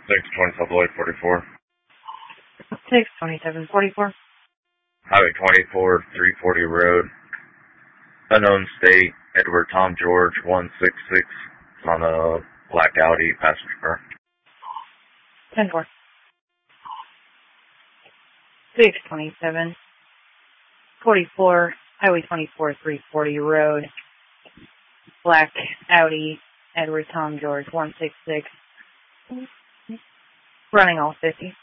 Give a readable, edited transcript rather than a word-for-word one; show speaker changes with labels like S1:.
S1: 620 Subway 44.
S2: 62744.
S1: Highway 24, 340 Road. Unknown state, Edward Tom George 166. It's on a black Audi passenger car.
S2: 10-4. 62744. Highway 24, 340 Road. Black Audi, Edward Tom George 166. Running all 50.